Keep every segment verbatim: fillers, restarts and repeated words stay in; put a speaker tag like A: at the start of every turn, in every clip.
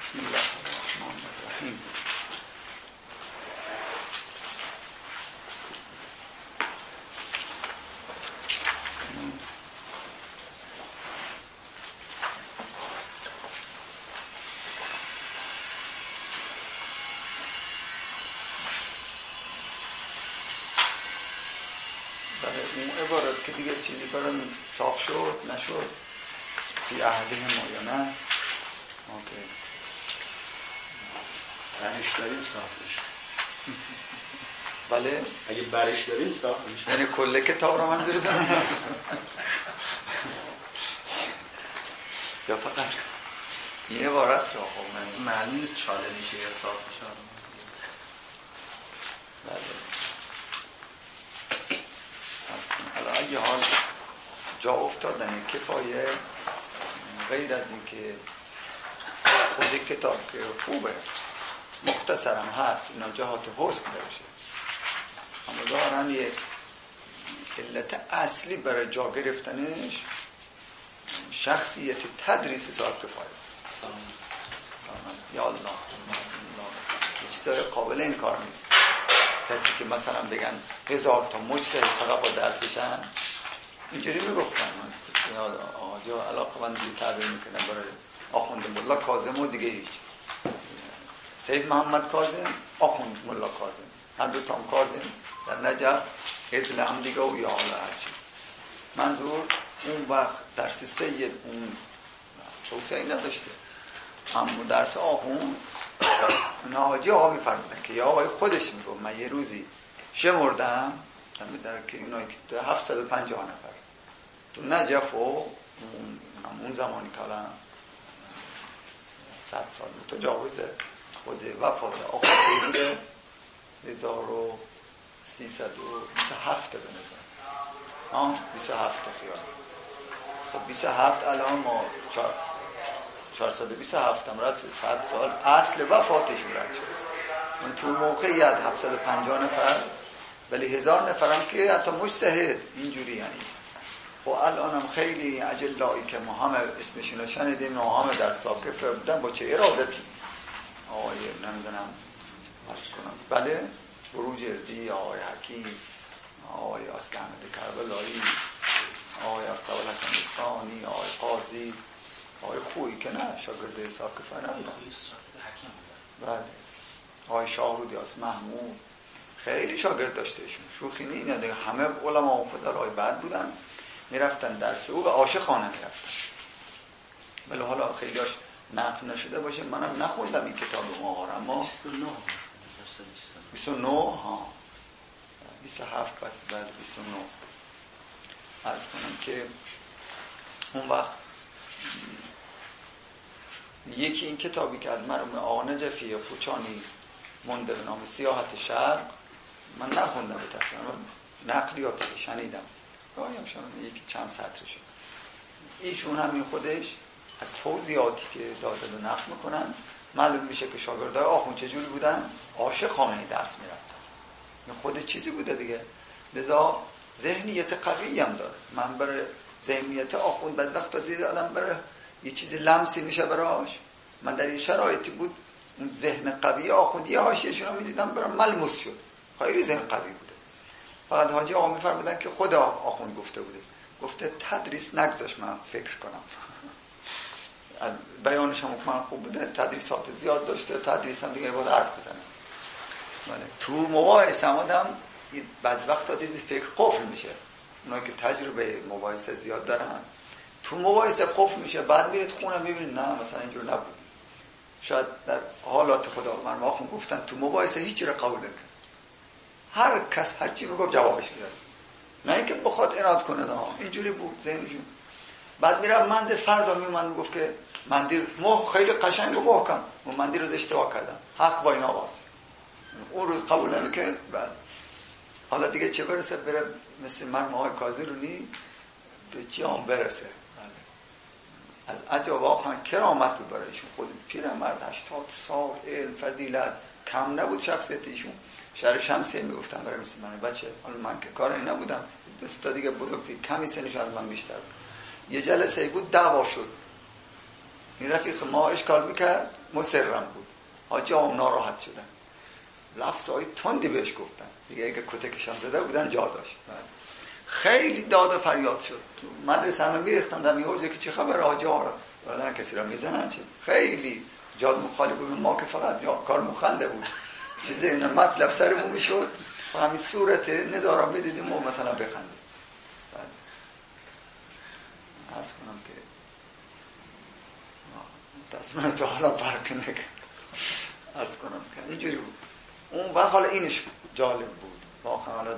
A: بسم الله الرحمن الرحیم. اون عبارت که دیگه چیزی برای صاف شد نشد فی عهده ما یا نه؟ اوکی.
B: برش داریم صاف میشه.
A: بله؟
B: اگه برش داریم صاف میشه.
A: یعنی کل کتاب رو من بریزم یا فقط این عبارت رو خب من
C: معلوم نیست چاله میشه یا صاف میشه.
A: بله. حالا اگه حال جا افتادن کفایه، غیر از این که خود کتاب که خوبه مختصرم هست اینا جهات حسن داره، اما دارن یک علت اصلی برای جا گرفتنش شخصیت تدریس صاحب کفایه.
C: سلام
A: یا الله چیزای قابل انکار نیست. کسی که مثلا بگن هزار تا مجتهد فقط با درسشن، اینجوری میگفتن آجا علاقه من دیگه تعبیر میکنم برای آخوند ملا کاظم و دیگه هیچ سید محمد کاظم آخوند ملا کاظم هر دو تا هم کاظم در نجف ادل هم دیگه و یا حالا هرچی. منظور اون وقت درس سید اون توسعه نداشته، اما درس آخوند ناجی آقا میفرمودن که یا آقای خودش میگفت من یه روزی شمردم در که اینایی که هفتصد و پنجاه نفر تو نجف و اون, اون زمانی که الان صد سال تجاوز خود وفات آقا بوده هزار و سیصد و بیست و هفت به نظر آه بیست و هفت خیال. خب بیست و هفت الان ما چهارصد و بیست و هفت هم رد شد، صد سال اصل وفاتش رد شد. من تو موقعیت هفتصد و پنجاه نفر ولی هزار نفرم که حتی مجتهد اینجوری. یعنی خب الانم خیلی اجلایی که ما همه اسمشون رو شنیدیم و همه در ساکف بودن با چه ارادتی آقای نمیدونم عرض کنم بله بروجردی، آقای حکیم، آقای اصل احمد کربلایی، آقای استوال حسن بستانی، آقای قاضی، آقای خویی که نه شاگرد ساکفه نبودن، بله آقای شاهرودی از محمود خیلی شاگرد داشتهشون. شوخی نه دیگه همه علما و فضلای بعد بودن میرفتن درس او و عاشقانه میرفتن. ولی حالا خیلیاش نقل نشده باشه، منم نخوندم این کتاب ماهار، اما بیست و نه ها بیست و هفت بس بعد بیست و نه عرض کنم که اون وقت یکی این کتابی که از مرحوم آقا نجفی پوچانی مونده به نام سیاحت شرق من نخوندم به تصمیم نقلیاتی شنیدم رایم شنیدم یکی چند سطر شد. ایشون همین خودش از توضیحاتی که داده رو نقل میکنن معلوم میشه که شاگردای آخوند چجوری بودن، عاشقانه درس میرفتن. خود چیزی بوده دیگه، لذا ذهنیت قوی هم داره. من برای ذهنیت آخوند بعض وقتا دیدم آدم برای یه چیزی لمسی میشه براش. من در این شرایطی بود اون ذهن قوی آخوندی حاشیه‌شون رو میدیدم برام ملموس شد، خیلی ذهن قوی بوده. فقط حاجی آقا میفرمودن که خدا آخوند گفته بوده، گفته تدریس نگذاش من فکر کنم. بیانش هم من خوب بوده، تدریسات زیاد داشته، تدریس هم دیگه باید حرف بزنم. بله تو مباحثه آدم بعض وقتا دیدی فکر قفل میشه. اونایی که تجربه مباحثه زیاد دارن تو مباحثه قفل میشه، بعد میرید خونه میبینید نه مثلا اینجور نبود. شاید در حالات خدا من آخوند گفتن تو مباحثه هیچی رو قبول نکن، هر کس هر چی میگفت جوابش میداد، نه اینکه بخواد اناد کنه. نه اینجوری بود ذهنشون. بعد میرم منزل فردا میومد میگفت که مندیل مو خیلی قشنگ و محکم و مندیل رو اشتباه کردم، حق با اینا باز. اون روز قبول نمیکرد. بعد حالا دیگه چه برسه بره مثل مرحوم آقای کاظمی به چی هم برسه. از عجب واقعا کرامت بود برایشون. خود پیرمرد هشتاد سال علم فضیلت کم نبود شخصیت ایشون. شهر شمسیه میگفتم برای مثل من بچه، حالا من که کاری نبودم، دوستا دیگه بزرگی کمی سنش از من بیشتر بود. یه جلسه بود دعوا شد این رفیق ما اشکال میکرد، مصرم بود. حاجی آقا ناراحت شدن، لفظهای تندی بهش گفتن دیگه، اگه کتکشان زده بودن جا داشت. خیلی داد و فریاد شد. مدرسه همه میریختن در میورزه که چه خبر حاجی آقا را کسی را میزنن. چه خیلی جاد مخالی بود. ما که فقط یا کار مخنده بود چیزی اینا مطلب سرمون میشد، همین صورت نظارا بدیدیم و مثلا بخندیم. عرض کنم که تصمیم تو حالا فرق نگه عرض کنم که اینجوری بود اون وقت. حالا اینش جالب بود واقعا. حالا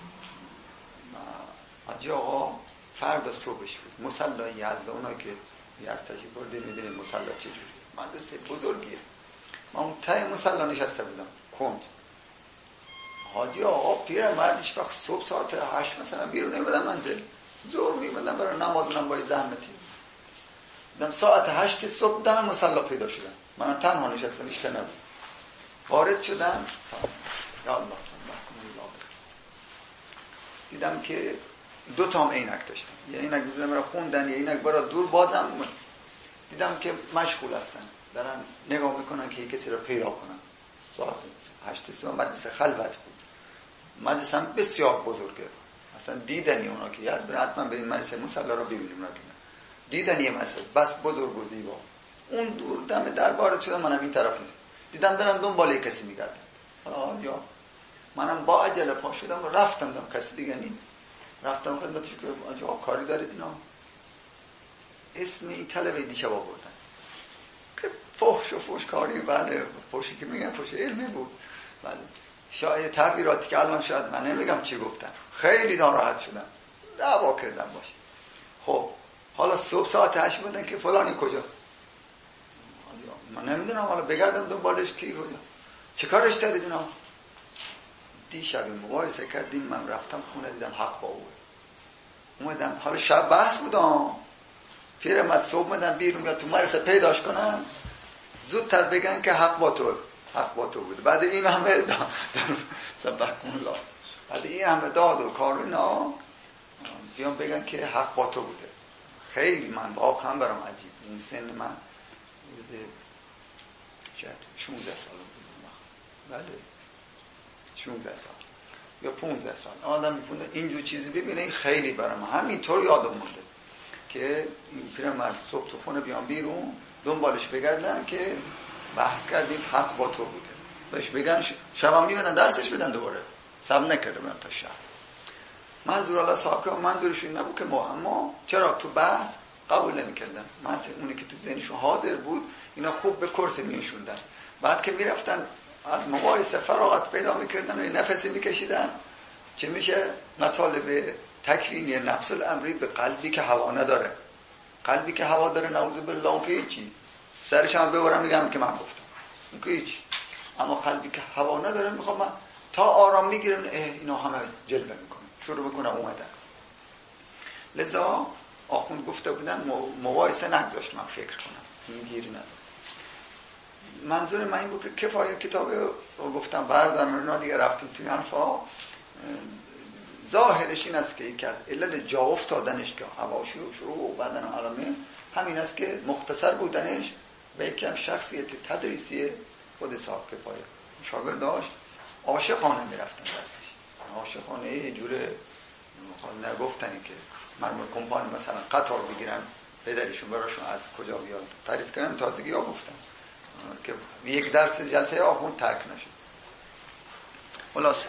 A: حاجی آقا فردا صبحش بود مصلی یزد، اونا که یزد تشریف برده میدونید مصلی چجوری، مدرسه بزرگیه. من اون ته مصلی نشسته بودم کنج. حاجی آقا پیر مردش وقت صبح ساعت هشت مثلا بیرون نمیدن منزل، زور میمدن برای نمازونم باید زحمتی. دیدم ساعت هشت صبح دم مصلی پیدا شدم، من تنها نشستم ایشته نبود. وارد شدم یا الله دیدم که دو تا هم عینک داشتم، یه عینک می‌ذارم برای خوندن، یه عینک برای دور. بازم دیدم که مشغول هستن، دارن نگاه میکنن که کسی رو پیدا کنن. ساعت هشت صبح مدرسه خلوت بود، مدرسه هم بسیار بزرگه، اصلا دیدنی اونا که یاد بر حتما بریم مدرسه مصلی رو ببینیم. اونا که دیدنی مدرسه بس بزرگ و زیبا. اون دور دم دربار شدم، منم این طرف دیدم دارن دنبال کسی میگردن. آ یا منم با عجله پا شدم و رفتم، دم کسی دیگه نیم رفتم خدمتش که آجا کاری دارید اینا. اسم این طلبه دیشب آوردن که فحش و فحش کاری. بله فحشی که میگن فحش علمی بود. بله شاید تغییراتی که الان شاید من نمیگم چی گفتن. خیلی ناراحت شدم، دعوا کردم باشه. خب حالا صبح ساعت هشت بودن که فلانی کجاست، من نمیدونم، حالا بگردم دنبالش کی کجا چه کارش دارید اینا. دیشب مباحثه کردیم، من رفتم خونه دیدم حق با او اومدم. حالا شب بحث بودم، پیرم از صبح اومدم بیرون یا تو مدرسه پیداش کنم زودتر بگن که حق با تو، حق با تو بود. بعد این همه داد سبحان الله، بعد این همه داد و کار اینا بیان بگن که حق با تو بوده. خیلی من واقعا برام عجیب. این سن من شاید شانزده سال بود. بله شانزده سال یا پانزده سال آدم میفونه اینجور چیزی ببینه. خیلی برام همینطور یادم مونده که این پیرمرد صبح تو خونه بیان بیرون دنبالش بگردن که بحث کردیم حق با تو بوده. بهش بگن شبم میبینن درسش بدن دوباره. سب نکرده بودن تا شب. منظور الله صاحب که منظورش این نبود که ما اما چرا تو بحث قبول نمیکردن. من اونی که تو ذهنشون حاضر بود اینا خوب به کرسی میشوندن. بعد که میرفتن از مباحثه فراغت پیدا میکردن و نفسی میکشیدن. چه میشه؟ مطالب تکوینی نفس الامری به قلبی که هوا نداره. قلبی که هوا داره نعوذ بالله که هیچی، سرش هم ببرم میگم که من گفتم اون که هیچی. اما قلبی که هوا نداره میخوام من تا آرام میگیرم اینا همه جلوه میکنم شروع میکنم اومدن. لذا آخوند گفته بودن مباحثه نگذاشت من فکر کنم، این گیری نداره. منظور من این بود که کفایه کتاب رو گفتم بردارم اینا دیگه رفتیم توی حرفا. ظاهرش این است که یکی از علل جا افتادنش که هوا شروع شروع و بدن عالمه همین است که مختصر بودنش به یکی هم شخصیت تدریسی خود صاحب کفایه. شاگرد داشت عاشقانه میرفتن درسش، عاشقانه یه جوره نگفتنی که مرمول کمپانی مثلا قطار بگیرن پدرشون براشون از کجا بیاد تعریف کنم. تازگی ها گفتن که یک درس جلسه آخوند ترک نشد. خلاص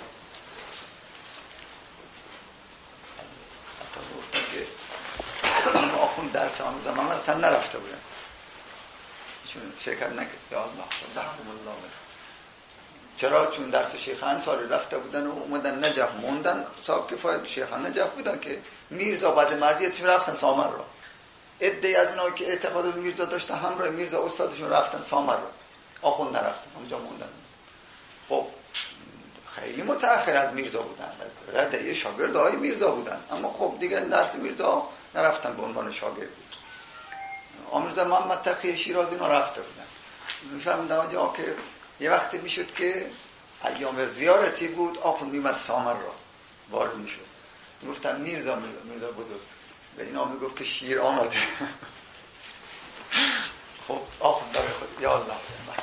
A: حتی گفتن که آخوند درس آموزه من اصلا نرفته بودن چون شرکت نکرد. یا الله سبحان الله. چرا؟ چون درس شیخ انصاری رفته بودن و اومدن نجف موندن. صاحب کفایت شیخ نجف بودن که میرزا بعد مرزیتشون رفتن سامر رو. عده از اینا که اعتقاد میرزا داشتن همراه میرزا استادشون رفتن سامر رو، آخوند نرفتن اونجا موندن. خب خیلی متأخر از میرزا بودن، رده شاگردای میرزا بودن، اما خب دیگه درس میرزا نرفتن به عنوان شاگرد. آمرزا محمد تقی شیرازی اینا رفته بودن. میفهمیدم آجا که یه وقتی میشد که ایام زیارتی بود آخوند میمد سامر را وارد میشد. گفتم میرزا میرزا بزرگ به اینا میگفت که شیر آمده. خب آخوند برای خود یا الله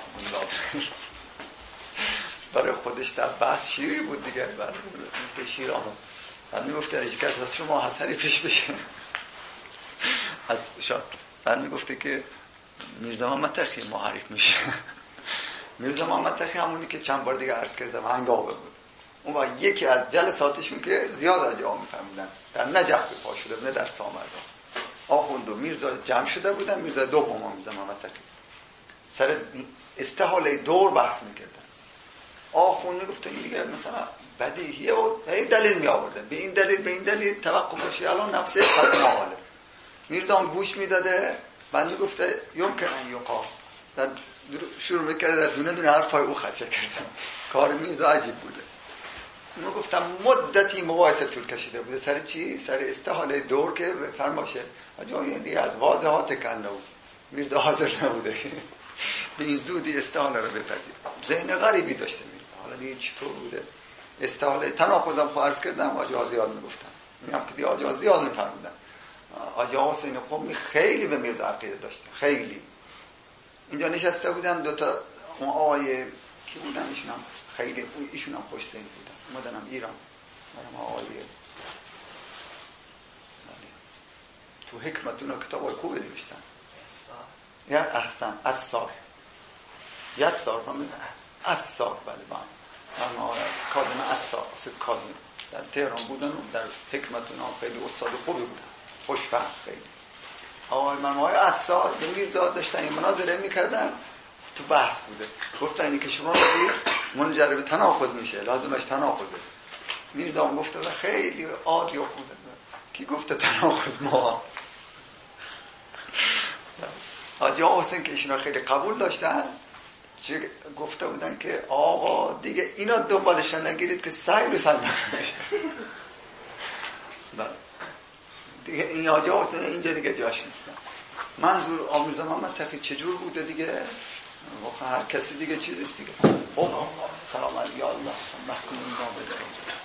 A: برای خودش در بحث شیری بود دیگه، برای که شیر آمد بعد میگفته هیچ کس از شما حسنی پیش بشه از شاد. بعد میگفته که میرزا محمد تقی معرف میشه. میرزا محمد تقی همونی که چند بار دیگه عرض کردم هنگاوه بود. اون با یکی از جلساتشون که زیاد از جا میفهمیدن در نجف به پا شده نه در سامرا. آخوند و میرزا جمع شده بودن، میرزا دوم میرزا محمد تقی سر استحاله دور بحث میکردن. آخوند میگفت این دیگه مثلا بدیهیه و این دلیل می آورده، به این دلیل به این دلیل توقع باشی الان نفسه قدم آواله. میرزا هم گوش میداده، بعد میگفته یمکن ان یقال، بعد شروع میکرده در دونه دونه حرفای او خدشه کردن. کار میرزا عجیب بوده. میگفتم مدتی مباحثه طول کشیده بوده سر چی؟ سر استحاله دور که فرماشه جایی دیگه از واضحات کنده بود. میرزا حاضر نبوده به این زودی استحاله رو بپذیر. ذهن غریبی داشته میرزا. حالا دیگه چطور بوده استحاله تناقضم خواهرز کردم آجا زیاد میگفتن، میگم که دیگه آجا زیاد میفرمودن. آجا حسین قمی خیلی به میرزا عقیده داشتن، خیلی. اینجا نشسته بودن دوتا اون آقای کی بودن، ایشون هم خیلی ایشون هم خوش ذهن بودن، اومدن هم ایران برام آقای تو حکمتون کتابای خوبی نوشتن. یا احسن اثار یسار فهمید اثار بله بله من آره از کاظم اثار اصلا کاظم در تهران بودن و در حکمتون ها خیلی استاد خوبی بودن، خوشفهم خیلی. آقای مرمای اثار به میرزا داشتن این مناظره میکردن، تو بحث بوده گفتن اینی که شما بگید منجر به تناقض میشه، لازمش تناقضه. میرزا هم گفته خیلی عادی و خوزه کی گفته تناقض ما حاجی حسین که ایشونا خیلی قبول داشتن چه گفته بودن که آقا دیگه اینا دنبالش نگیرید که سعی به سعی نکنید دیگه این حاجی حسین اینجا دیگه جاش نیستن. منظور آمیرزا محمد تقی چجور بوده دیگه واقعا هر کسی دیگه چیزش دیگه خب سلام علیکم یا الله محکوم اینا بده.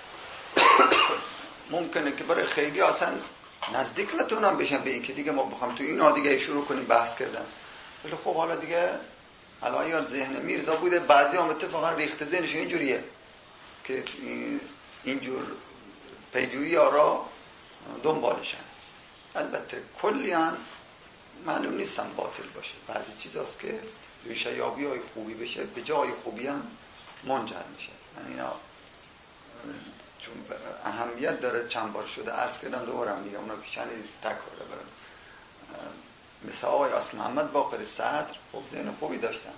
A: ممکنه که برای خیلی اصلا نزدیک نتونم بشن به این که دیگه ما بخوام تو اینا دیگه شروع کنیم بحث کردن. ولی خب حالا دیگه الان یار ذهن میرزا بوده، بعضی هم اتفاقا ریخت ذهنشون اینجوریه که اینجور پیجویی آرا دنبالشن. البته کلی هم معلوم نیستم باطل باشه، بعضی چیز هست که ریشه یابی های خوبی بشه به جای خوبی هم منجر میشه. یعنی اینا چون اهمیت داره چند بار شده عرض کردم دوبارم میگم اونا پیشنی تکراره برم. مثل آقای اصل محمد باقر صدر خب ذهن خوبی داشتن،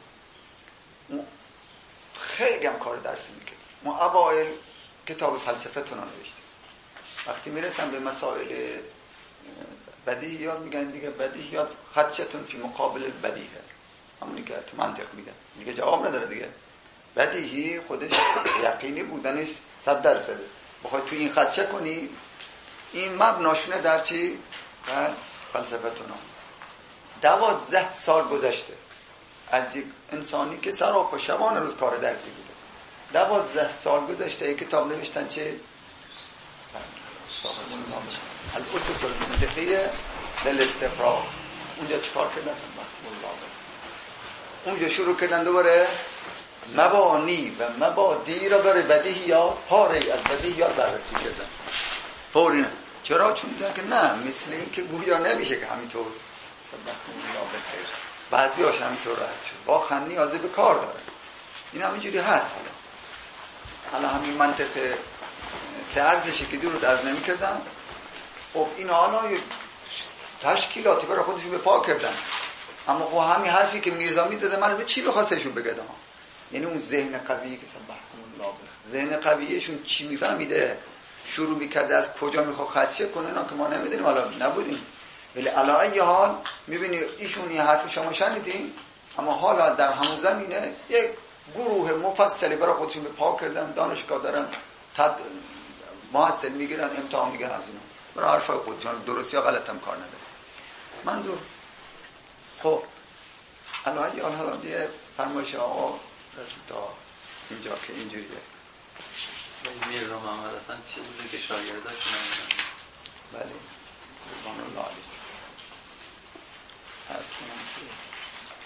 A: خیلی هم کار درسی میکرد. ما اوائل کتاب فلسفتون رو نوشتیم، وقتی میرسن به مسائل بدیهیات میگن دیگه بدیهیات خدشتون فی مقابل بدیهه، همونی که تو منطق میگن دیگه جواب نداره دیگه. بدیهی خودش یقینی بودنش صد درصده، بخوای تو این خدشه کنی این مبناشونه در چی؟ در فلسفتون. دوازده سال گذشته از یک انسانی که سراپا شبان روز کار درسی بوده، دوازده سال گذشته یک کتاب نوشتن چه؟ از اسس المنطقیه للاستقرار. اونجا چه کار کردن؟ اونجا شروع کردن دوباره مبانی و مبادی را برای بدیهیات پاره از بدیهیات بررسی کردن. فوری نه. چرا؟ چون دیدن که نه مثل این که گویا نمیشه که همینطور بعضی هاش همینطور راحت شد، واقعا نیازی به کار داره. این همینجوری هست. حالا حالا همین منطقه سه ارزشی که دور رو درز نمی کردن، خب این حالا تشکیلاتی برای خودشون به پا کردن. اما خب همین حرفی که میرزا میزده من به چی بخواستشون بگدم؟ یعنی اون ذهن قویه که ذهن قویهشون چی میفهمیده شروع میکرده از کجا میخواد خدشه کنه، نه که ما نمیدونیم، حالا نبودیم. ولی علاوه حال میبینی ایشون این حرف شما شنیدین، اما حالا در همون زمینه یک گروه مفصلی برای خودشون به پا کردن، دانشگاه دارن تد محصل میگیرن، امتحان میگیرن از اینا برای حرفای خودشون، درست یا غلط هم کار نداره. منظور خب علاوه حال حالا دیگه فرمایش آقا رسید تا اینجا که اینجوریه.
C: میرزا محمد اصلا چی بوده که شاگرداش نمیدونم؟
A: بله رضوان الله علیه. از کنم که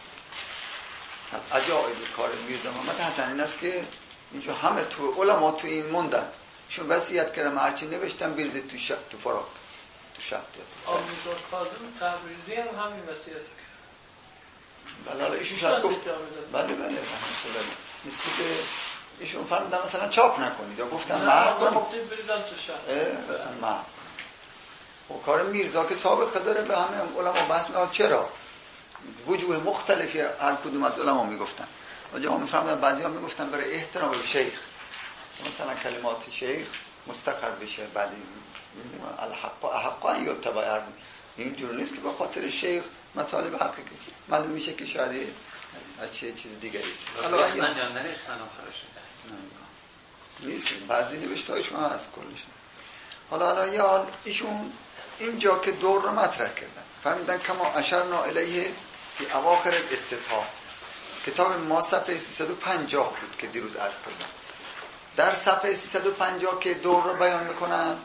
A: عجایب کار میرزا محمد حسن این است که اینجا همه تو علما تو این موندن، چون وصیت کردم هرچی نوشتم بریزید تو شب تو فراق تو شب
D: آمیزا کاظم تبریزی هم همین وصیت کرد.
A: بله حالا ایشون شاید گفت بله بله مثل که ایشون فرمودن مثلا چاپ نکنید یا گفتن محو کنید
D: بریزن تو شب
A: محو. و کار میرزا که سابقه داره به همه علما بحث می‌کنن چرا وجوه مختلفی هر کدوم از علما میگفتن. ولی هم میفهمدن بعضی ها میگفتن برای احترام به شیخ مثلا کلمات شیخ مستقر بشه، بعدی الحق احق یا تبع اینجور نیست که به خاطر شیخ مطالب حقیقی معلوم میشه که شاید از چه چیز دیگری
C: حالا من جان نریختن آخرش
A: نیست بعضی نوشته شما هست کلش. حالا حالا یا ایشون اینجا که دور رو مطرح کردن فهمیدن کما اشرنا الیه فی اواخر استصحاب، کتاب ما صفحه سیصد و پنجاه بود که دیروز عرض کردم. در صفحه سیصد و پنجاه که دور رو بیان میکنن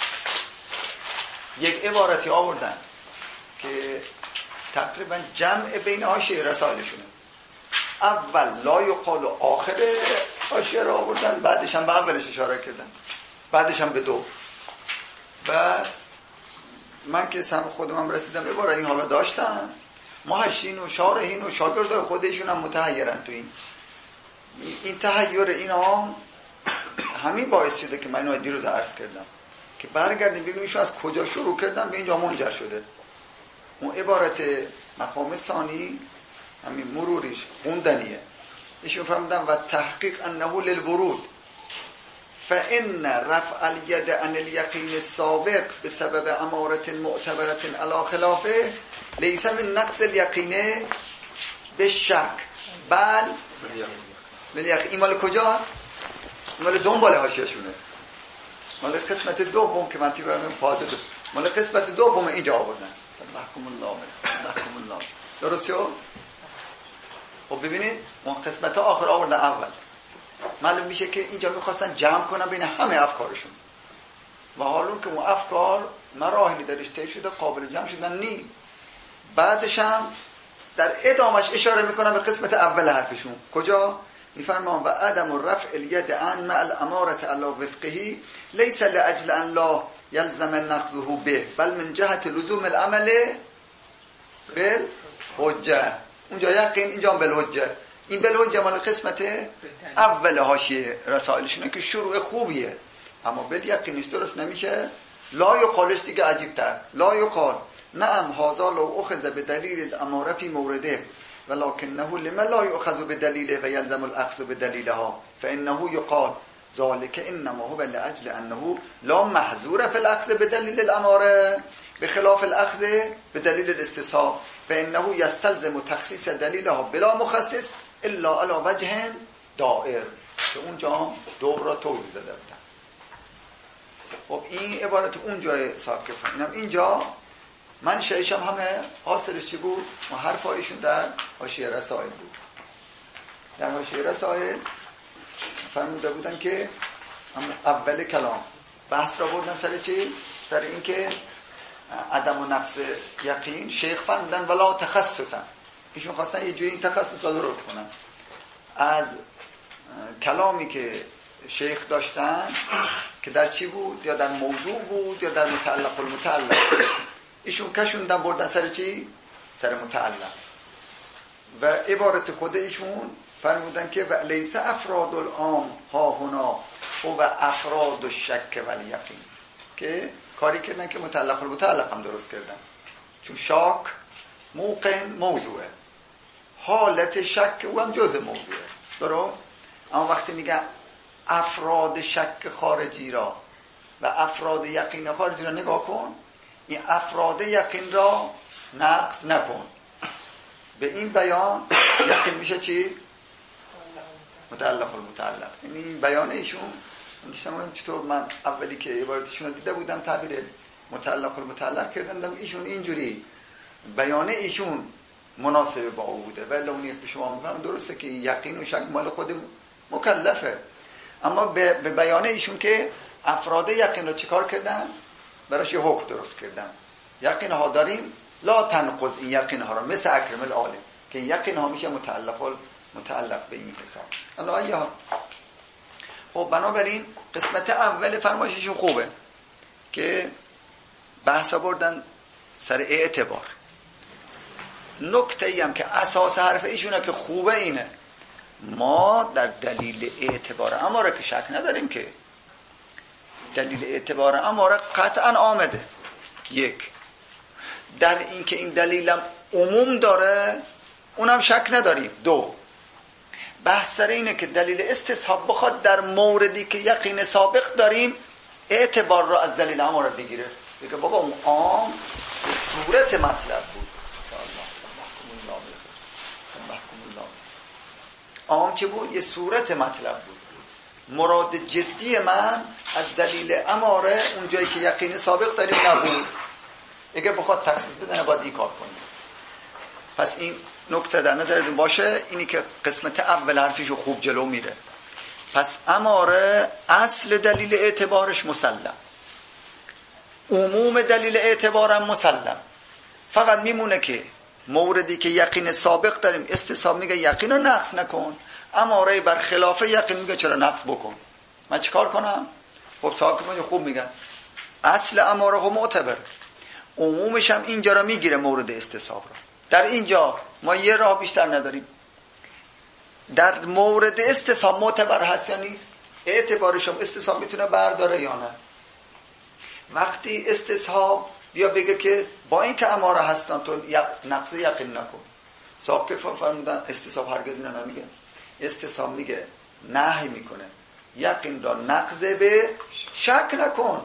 A: یک عبارتی آوردن که تقریبا جمع بین حاشیه رسالشونه. اول لا یقال و آخر حاشیه رو آوردن، بعدش هم به اولش اشاره کردن، بعدش هم به دو. و من که سم خودم رسیدم به بار این حالا داشتم محشین و شارحین و شاگردای خودشون هم متحیرن تو این این تحیر اینا همین باعث شده که من اینو دیروز عرض کردم که برگردیم ببینیم ایشون از کجا شروع کردن به اینجا منجر شده. اون عبارت مقام ثانی همین مروریش خوندنیه. ایشون فرمودن و تحقیق انه للورود فإن رفع اليد عن اليقين السابق بسبب امارة معتبرة على خلافه ليس من نقص اليقين بالشك بل بالیقین. این مال کجاست؟ مال دنبال حاشیه شونه، مال قسمت دوم که من تیبرم فاضل مال قسمت دوم اینجا آوردن. محکوم الله محکوم الله درست شد؟ خب ببینید اون قسمت آخر آوردن اول. معلوم میشه که اینجا میخواستن جمع کنن بین همه افکارشون و حالا که اون افکار مراحلی درش طی شده قابل جمع شدن نی. بعدش هم در ادامش اشاره میکنن به قسمت اول حرفشون. کجا؟ میفرمان و عدم رفع الید عن مع الاماره علی وفقه لیس لاجل ان لا یلزم نقضه به بل من جهت لزوم العمل بالحجه. اونجا یقین اینجا بالحجه. این بالحجه مال قسمت اول حاشیه رسائلشونه که شروع خوبیه، اما بالیقین نیست، درست نمیشه. لا یقالش دیگه عجیب تر. لا یقال نعم هذا لو اخذ بدلیل الاماره فی مورده ولكنه لما لا يؤخذ بدلیله و يلزم الاخذ بدلیلها فانه يقال ذلك انما هو لاجل انه لا محظور في الاخذ بدلیل الاماره بخلاف الاخذ بدلیل الاستصحاب فانه يستلزم تخصيص دلیلها بلا مخصص الا على وجه دائر که اونجا دور را توضیح داده بودن. خب این عبارت اونجا ساکت فهمیدم. اینجا من شایشم همه حاصلش چی بود؟ و حرفایشون در حاشیه رسائل بود. در حاشیه رسائل فرموده بودن که اول کلام بحث را بردن سر چی؟ سر این که عدم و نقص یقین شیخ فرمودن ولا تخصصن. ایشون خواستن یه جوری این تخصص را درست کنن از کلامی که شیخ داشتن که در چی بود؟ یا در موضوع بود یا در متعلق المتعلق. ایشون کشوندن بردن سر چی؟ سر متعلق. و عبارت خود ایشون فرمودن که و لیس افراد العام ها هنا و افراد الشک و الیقین، که کاری کردن که متعلق المتعلق هم درست کردن، چون شاک موقع موضوعه، حالت شک او هم جزء موضوعه، درست؟ اما وقتی میگن افراد شک خارجی را و افراد یقین خارجی را نگاه کن، این افراد یقین را نقص نکن. به این بیان یقین میشه چی؟ متعلق المتعلق. این بیان ایشون دیدم چطور من اولی که عبارتشون رو دیده بودم تعبیر متعلق المتعلق کردم، ایشون اینجوری بیان ایشون مناسب با او بوده. ولی اون یک به شما میگم درسته که یقین و شک مال خود مکلفه، اما به, به بیان ایشون که افراد یقین رو چیکار کردن؟ براش یه حکم درست کردن. یقین ها داریم لا تنقض این یقین ها رو مثل اکرم العالم که یقین ها میشه متعلق متعلق به این حساب. الله یا خب بنابراین قسمت اول فرمایششون خوبه که بحثا بردن سر اعتبار. نکته ای هم که اساس حرف ایشونه که خوبه اینه ما در دلیل اعتبار اماره که شک نداریم که دلیل اعتبار اماره قطعا آمده. یک، در این که این دلیلم عموم داره اونم شک نداریم. دو، بحث سر اینه که دلیل استصحاب بخواد در موردی که یقین سابق داریم اعتبار رو از دلیل اماره بگیره، بگه بابا اون عام به صورت مطلب بود. عام چه بود؟ یه صورت مطلب بود. مراد جدی من از دلیل اماره اون جایی که یقین سابق داریم نبود. اگه بخواد تخصیص بدنه باید این کار کنیم. پس این نکته در نظرتون باشه، اینی که قسمت اول حرفیشو خوب جلو میره. پس اماره اصل دلیل اعتبارش مسلم، عموم دلیل اعتبارم مسلم. فقط میمونه که موردی که یقین سابق داریم استصحاب میگه یقین رو نقص نکن، اماره بر خلاف یقین میگه چرا نقص بکن. من چیکار کنم؟ خب ساکن خوب میگن اصل اماره هم معتبر، عمومش هم اینجا رو میگیره مورد استصحاب رو. در اینجا ما یه راه بیشتر نداریم. در مورد استصحاب معتبر هست یا نیست؟ اعتبارش هم استصحاب میتونه برداره یا نه؟ وقتی استصحاب بیا بگه که با این که اماره هستن تو نقص یقین نکن. ساکن فرمودن استصحاب هرگز اینو نمیگه. استصحاب میگه نهی میکنه یقین را نقض به شک نکن.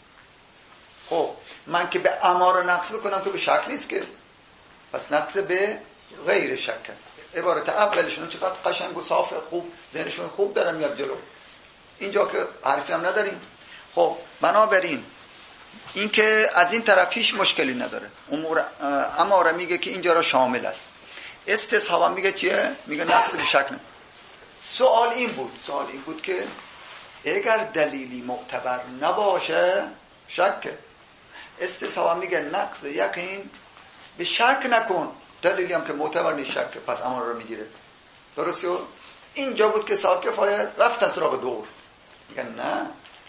A: خب من که به اماره نقص بکنم که به شک نیست که، پس نقص به غیر شک. عبارت اولشون چقدر قشنگ و صاف خوب، ذهنشون خوب دارن میاد جلو. اینجا که حرفی هم نداریم. خب بنابراین این که از این طرف هیچ مشکلی نداره. امور اماره میگه که اینجا را شامل است. استصحاب میگه چیه؟ میگه نقص به شک نه. سوال این بود سوال این بود که اگر دلیلی معتبر نباشه شک. استصحاب میگه نقص یقین به شک نکن، دلیلی هم که معتبر نیست شک، پس اماره رو میگیره. درسته؟ اینجا بود که ساکفای رفتن سراغ دور. میگن نه،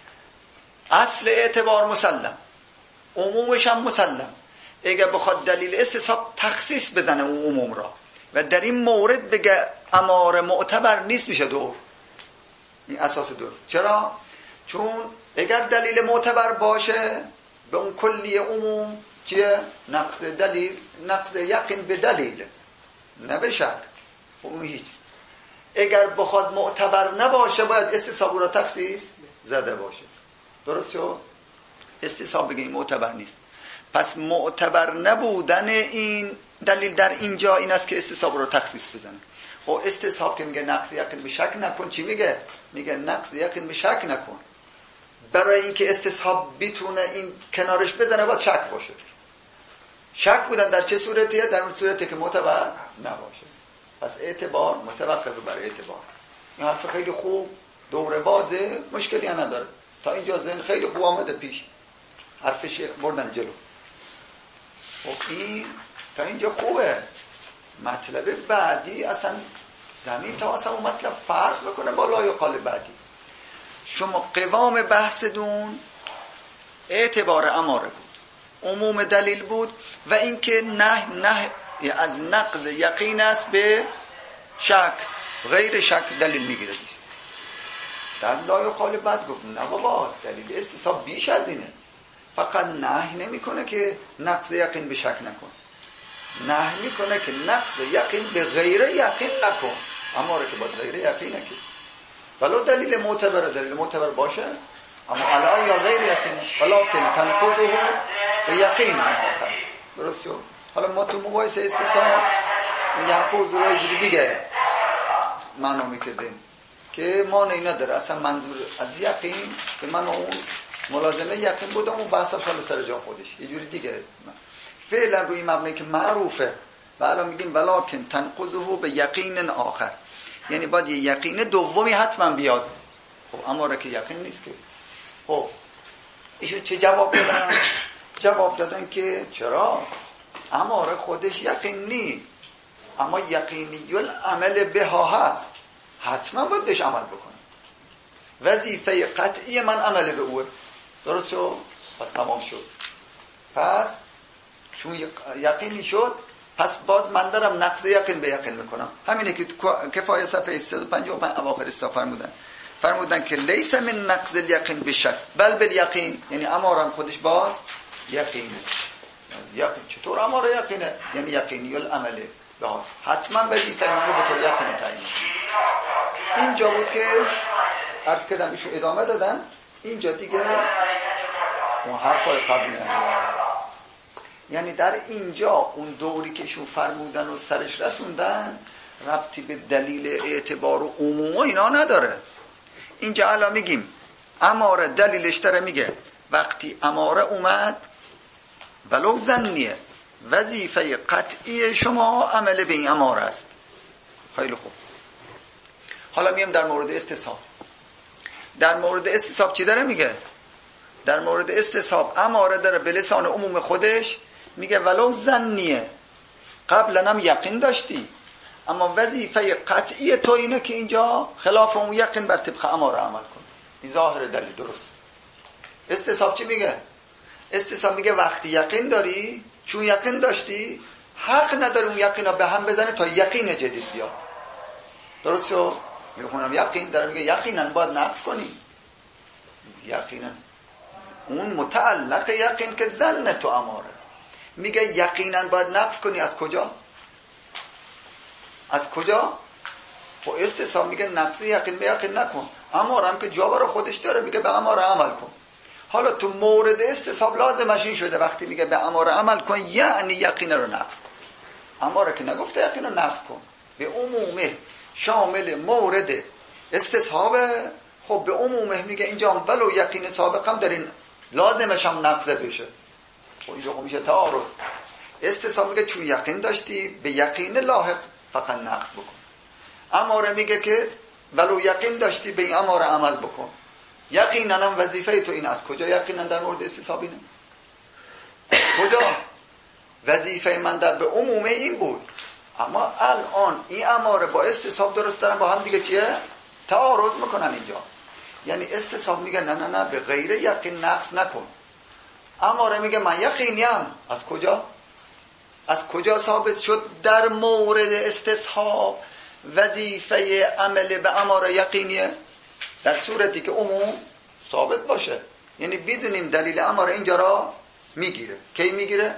A: اصل اعتبار مسلم، عمومش هم مسلم. اگر بخواد دلیل استصحاب تخصیص بزنه اون عموم را و در این مورد بگه اماره معتبر نیست، میشه دور. این اساس دور. چرا؟ چون اگر دلیل معتبر باشه به اون کلی عموم چیه؟ نقص دلیل، نقص یقین به دلیل، نه به شک. اون هیچ. اگر بخواد معتبر نباشه باید استصحاب را تخصیص زده باشه. درست شد؟ استصحاب بگه این معتبر نیست. پس معتبر نبودن این دلیل در اینجا این است که استصحاب رو تخصیص بزنه. خب استصحاب که میگه نقص یقین به شک نکن، چی میگه؟ میگه نقص یقین به شک نکن. برای اینکه استصحاب بتونه این کنارش بزنه باید شک باشه. شک بودن در چه صورتیه؟ در اون صورتی که معتبر نباشه. پس اعتبار متوقف بر اعتبار. این حرف خیلی خوب، دوره بازه، مشکلی هم نداره. تا اینجا ذهن خیلی خوب آمده پیش، حرفش بردن جلو. خب این تا اینجا خوبه. مطلب بعدی اصلا زمین تا اصلا اون مطلب فرق بکنه با لای قال بعدی. شما قوام بحث دون اعتبار اماره بود، عموم دلیل بود و اینکه نه نه از نقض یقین است به شک، غیر شک دلیل میگیره. در لای قال بعد گفت نه بابا دلیل استصحاب بیش از اینه. فقط نهی نمیکنه که نقض یقین به شک نکن، نهی میکنه که نقض یقین به غیر یقین نکن. اماره که باید غیر یقین نکن ولو دلیل معتبر دلیل معتبر باشه، اما علا یا غیر یقین ولکن تنقضه به یقین آخر. درست شد؟ حالا ما تو مقایسه استصحاب یحفظ رو اینجوری دیگه معنا میکردیم که ما نه نداره. اصلا منظور از یقین که من اون ملازمه یقین بودم اون بحثاش حالا سر جا خودش یه جوری دیگه. فعلا روی مبنی که معروفه و الان میگیم ولکن تنقضه به یقین آخر، یعنی باید یه یقین دومی حتما بیاد. خب اماره که یقین نیست که. خب ایشون چه جواب دادن؟ جواب دادن که چرا؟ اماره خودش یقین نیست، اما یقینی العمل بها هست، حتما باید بهش عمل بکنم. وظیفه قطعی من عمل به اوه. درست شد؟ پس تمام شد. پس چون یقینی شد، پس باز من دارم نقض یقین به یقین میکنم. همینه که کفایه صفحه صد و پنجاه و پنج اواخر استا فرمودن فرمودن که لیس من نقض الیقین بشک بل بالیقین، یعنی امارم خودش باز یقینه. یقین چطور اماره یقینه؟ یعنی یقینی العمله باز حتما وظیفه من رو به طور یقین تعیین. اینجا بود که عرض کردم ایشون ادامه دادن. اینجا دیگه اون حرفای قبلی نمیدن. یعنی در اینجا اون دوری که ایشون فرمودن و سرش رسوندن ربطی به دلیل اعتبار و عموم و اینا نداره. اینجا الان میگیم اماره دلیلش داره، میگه وقتی اماره اومد ولو ظنیه، وظیفه قطعی شما عمل به این اماره است. خیلی خوب. حالا میم در مورد استصحاب. در مورد استصحاب چی داره میگه؟ در مورد استصحاب اماره داره به لسان عموم خودش میگه ولو ظنیه، قبلا هم یقین داشتی، اما وظیفه قطعی تو اینه که اینجا خلاف اون یقین بر طبق اماره عمل کن. این ظاهر دلیل درست. استصحاب چی میگه؟ استصحاب میگه وقتی یقین داری، چون یقین داشتی، حق نداری اون یقین رو به هم بزنه تا یقین جدید بیاد. درست شد؟ میخونم یقین داره میگه یقینا باید نقص کنی. یقینا اون متعلق یقین که ظن تو اماره. میگه یقینا باید نقص کنی. از کجا؟ از کجا؟ خب استصحاب میگه نقص یقین به یقین نکن. اماره هم که جا برای خودش داره میگه به اماره عمل کن. حالا تو مورد استصحاب لازمش این شده وقتی میگه به اماره عمل کن یعنی یقین رو نقص کن. اماره که نگفته یقین رو نقص کن، به عمومه شامل مورد استصحابه. خب به عمومه میگه اینجا ولو یقین سابق هم دارین لازمش هم نقضه بشه. خب اینجا خب میشه تعارض. استصحاب میگه چون یقین داشتی به یقین لاحق فقط نقض بکن. اماره میگه که ولو یقین داشتی به این اماره عمل بکن. یقینا هم وظیفه تو این. از کجا یقینا در مورد استصحاب اینه؟ کجا؟ وظیفه من در به عمومه این بود، اما الان این اماره با استصحاب درست دارن با هم دیگه چیه؟ تعارض میکنن اینجا. یعنی استصحاب میگه نه نه نه به غیر یقین نقص نکن. اماره میگه من یقینیم. از کجا؟ از کجا ثابت شد در مورد استصحاب وظیفه عمل به اماره یقینیه؟ در صورتی که عموم ثابت باشه. یعنی بدونیم دلیل اماره اینجا را میگیره. کی میگیره؟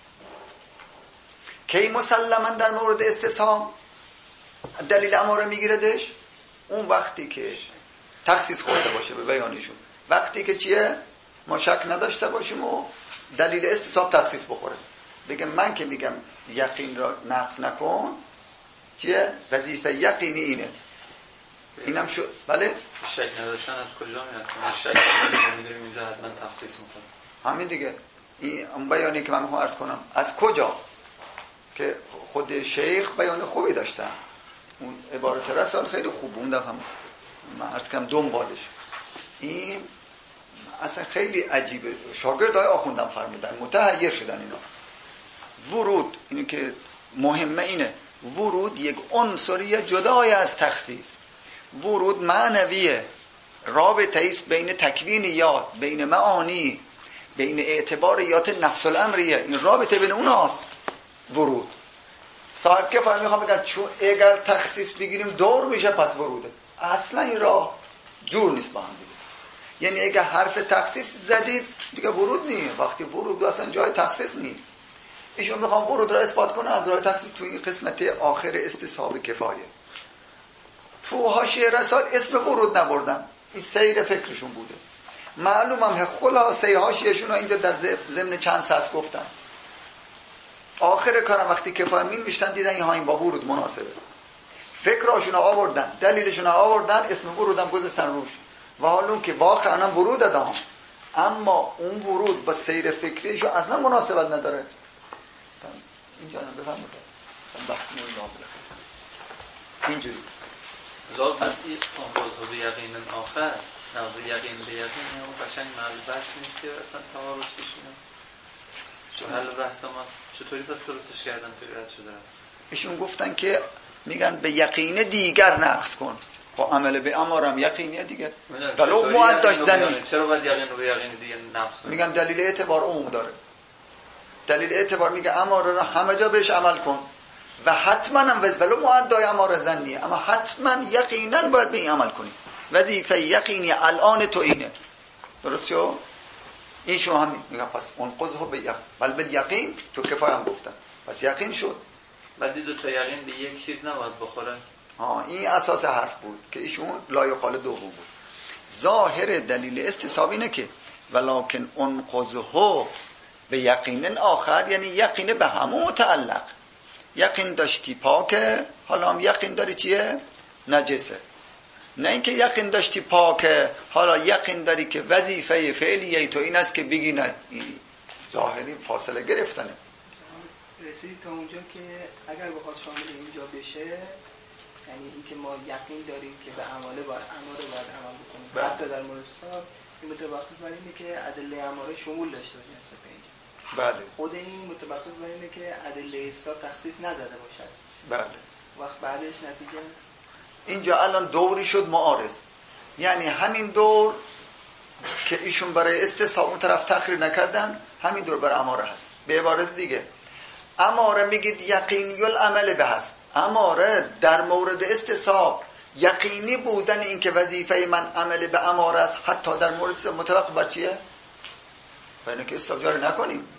A: کی مسلما در مورد استصحاب دلیل اماره میگیره دش؟ اون وقتی که تخصیص خورده باشه به بیانشون. وقتی که چیه؟ ما شک نداشته باشیم و دلیل استصحاب تخصیص بخوره. بگم من که میگم یقین را نقص نکن، چیه؟ وظیفه یقینی اینه. اینم شد. بله؟
C: شک نداشتن از کجا میاد؟ شک میدونیم اینجا حتما تخصیص میکنه.
A: همین دیگه. این بیانی که من میخوام عرض کنم از کجا؟ که خود شیخ بیان خوبی داشتن. اون عبارت رسال خیلی خوب اون دفعه من عرض کنم دنبالش. این اصلا خیلی عجیبه. شاگردای آخوندم فرمودن متحیر شدن اینا. ورود، اینی که مهمه اینه، ورود یک عنصری جدای از تخصیص. ورود معنویه، رابطه است بین تکوین یاد، بین معانی، بین اعتباریات نفس الامریه. این رابطه بین اوناست. ورود صاحب که فهم میخوام بگم چون اگر تخصیص بگیریم دور میشه پس وروده. اصلا این راه جور نیست با هم دیگه. یعنی اگر حرف تخصیص زدید دیگه ورود نیست. وقتی ورود اصلا جای تخصیص نیست. ایشون میخوام ورود را اثبات کنه از راه تخصیص توی این قسمت آخر استصحاب کفایه. تو حاشیه رسال اسم ورود نبردن. این سیر فکرشون بوده. معلومم هم خلاصه حاشیه‌شون رو اینجا در ضمن چند سطر گفتن. آخر کارم وقتی کفایه می نوشتن دیدن اینها این با ورود مناسبه. فکراشون رو آوردن، دلیلشون رو آوردن، اسم ورود هم گذاشتن روش. و حالا که واقعا هم ورود دادم، اما اون ورود با سیر فکریشون اصلا مناسبت نداره. اینجا هم بفهم بکنم اینجوری
C: لازم است این آنقاض به یقین آخر نظر یقین به یقین و قشنگ معلوم بحث نیست که اصلا تعارض بشینه. چون حل بحث ما چطوری پس درستش کردن توی رد شده؟
A: ایشون گفتن که میگن به یقین دیگر نقص کن. با عمل به امارم یقینیه دیگه. ولو معداش زنی.
C: چرا باید یقین رو به یقین دیگه نقص کنی؟
A: میگن دلیل اعتبار عموم داره. دلیل اعتبار میگه اماره رو همه جا بهش عمل کن و حتما هم ولو معدای اماره زنیه، اما حتما یقینا باید به این عمل کنی. وظیفه یقینی الان تو اینه. درست شو؟ این شما هم میگن پس اون قضه به یقین بل بالیقین تو کفایه هم گفتن. پس یقین شد.
C: بعد دو تا یقین به یک چیز نباید بخوره.
A: ها این اساس حرف بود که ایشون لایقال دوم بود. ظاهر دلیل استصحاب اینه که ولکن اون قضه به یقین آخر، یعنی یقین به همون متعلق. یقین داشتی پاکه، حالا هم یقین داری چیه؟ نجسه. نه اینکه یقین داشتی پاکه، حالا یقین داری که وظیفه فعلیه تو این است که بگی نه. این ظاهری فاصله گرفتنه.
E: رسید تا اونجا که اگر بخواد شامل اینجا بشه، یعنی اینکه ما یقین داریم که به اعمال باید اماره باید عمل بکنیم. حتی در مورد حساب این متوقف بر اینه که ادله اماره شمول داشته باشه نسبت به اینجا.
A: بله.
E: خود این متوقف بر اینه که ادله حساب تخصیص نزده باشد.
A: بله.
E: وقت بعدش نتیجه
A: اینجا الان دوری شد معارض، یعنی همین دور که ایشون برای استصحاب اون طرف تخریر نکردن، همین دور برای اماره هست. به عبارت دیگه اماره میگید یقینی العمل به هست. اماره در مورد استصحاب یقینی بودن این که وظیفه من عمل به اماره است، حتی در مورد متوقف بر چیه؟ برای اینکه استصحاب جاری نکنیم.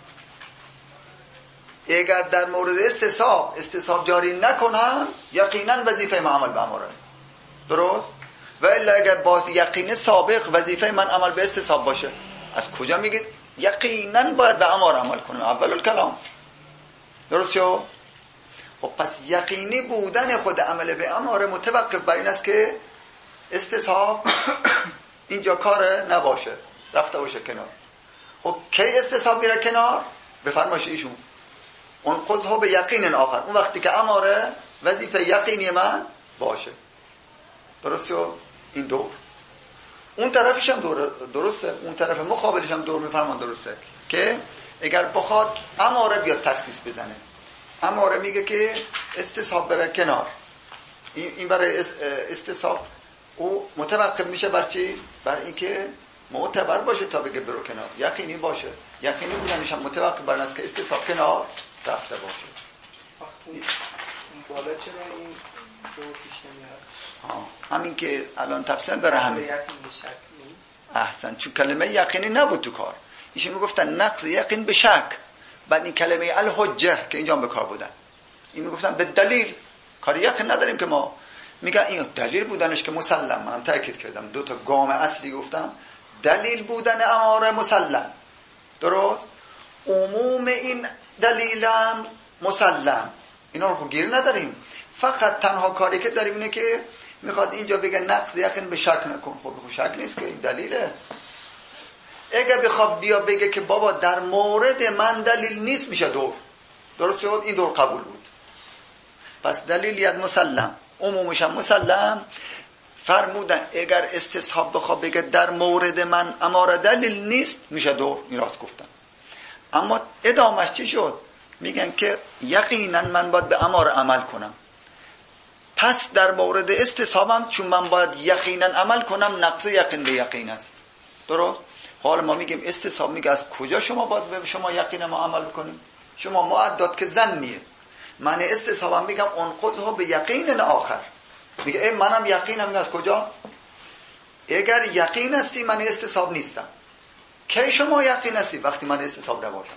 A: اگر در مورد استصحاب استصحاب جاری نکنم، یقینا وظیفه من عمل به اماره است. درست؟ و الا اگر باز یقین سابق وظیفه من عمل به استصحاب باشه، از کجا میگید یقینا باید به اماره عمل کنم؟ اول الکلام. درست شو؟ خب پس یقینی بودن خود عمل به اماره متوقف بر این است که استصحاب اینجا کار نباشه، رفته باشه کنار. خب کی استصحاب میره کنار؟ به فرمایش ایشون اون قضه به یقین آخر، اون وقتی که اماره وظیفه یقینی من باشه. درست شو؟ این دور اون طرفش هم دور درسته، اون طرف مقابلش هم دور میفرمان درسته که اگر بخواد اماره بیاد تخصیص بزنه، اماره میگه که استصحاب بره کنار، این برای استصحاب او متوقف میشه بر چی؟ بر اینکه معتبر باشه تا بگه برو کنار، یقینی باشه. یقینی بودنش هم متوقف بر است که استصحاب کنار رفته باشه.
E: اون بالا چرا این دو پیش نمیاد؟
A: ها همین که الان تفصیل بره همین. احسن، چون کلمه یقینی نبود تو کار. ایشون میگفتن نقض یقین به شک، بعد این کلمه الحجه که اینجا به کار بودن، این میگفتن به دلیل. کار یقین نداریم که ما، میگن این دلیل بودنش که مسلم. من تاکید کردم دو تا گام اصلی گفتم، دلیل بودن اماره مسلم. درست؟ عموم این دلیلم مسلم، اینا رو گیر نداریم. فقط تنها کاری که داریم اینه که میخواد اینجا بگه نقض یقین به شک نکن. خب شک نیست که این دلیله. اگه بخواد بیا بگه که بابا در مورد من دلیل نیست، میشه دور. درست شد؟ این دور قبول بود. پس دلیلیت مسلم، عمومش هم مسلم. فرمودن اگر استصحاب بخواد بگه در مورد من اماره دلیل نیست، میشه دور. میراث گفتن. اما ادامش چی شد؟ میگن که یقینا من باید به اماره عمل کنم، پس در مورد استصحابم چون من باید یقینا عمل کنم، نقص یقین به یقین است. درست؟ حالا ما میگیم استصحاب، میگه از کجا شما باید به شما یقینا ما عمل بکنیم؟ شما معدد که ظنیه. من استصحابم میگم اون قضه به یقین آخر. میگه ای منم یقینم. میگه از کجا؟ اگر یقین هستی من استصحاب نیستم. کی شما یقین هستی؟ وقتی من استصحاب نباشم.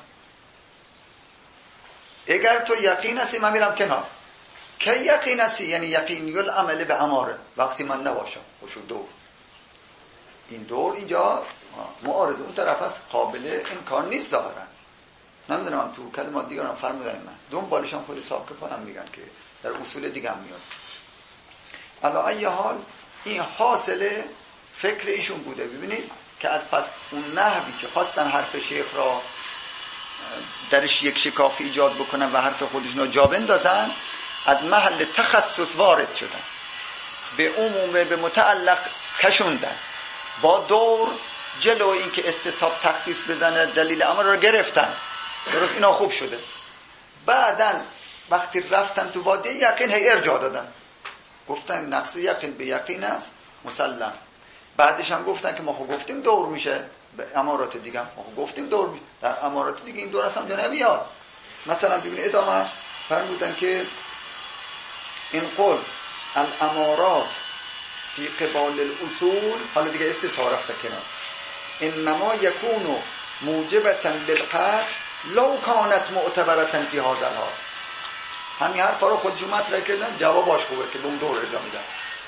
A: اگر تو یقین هستی من میرم کنار. کی یقین هستی؟ یعنی یقینی العمل به اماره، وقتی من نباشم. خوشو دور. این دور اینجا معارضه اون طرف هست، قابل امکان نیست ظاهرا. نمیدونم تو کلمات دیگر هم فرمودن من دوم بالش هم خود ساقفان هم میگن که در اصول دیگه هم میاد. علا ای حال این حاصل فکر ایشون بوده. ببینید که از پس اون نحوی که خواستن حرف شیخ را درش یک شکاف ایجاد بکنن و حرف خودشون را جا بندازن، از محل تخصص وارد شدن، به عموم به متعلق کشوندن، با دور جلو این که استصحاب تخصیص بزنه دلیل امر را گرفتن. درست؟ اینا خوب شده. بعدن وقتی رفتن تو وادی یقین هی ارجاع دادن، گفتن نقص یقین به یقین است مسلم. بعدش هم گفتن که ما خب گفتیم دور میشه، به امارات دیگه ما خب گفتیم دور میشه، در امارات دیگه این دور اصلا جا نمیاد. مثلا ببین ادامه فرمودن که این قول الامارات فی قبال الاصول، حالا دیگه استثار رفته کنار، انما یکونو موجبتا للقطع لو کانت معتبرتا فی هذا الحال. همین حرفا رو خودشون مطرح کردن، جواباش خوبه که به اون دور ارجاع میدن.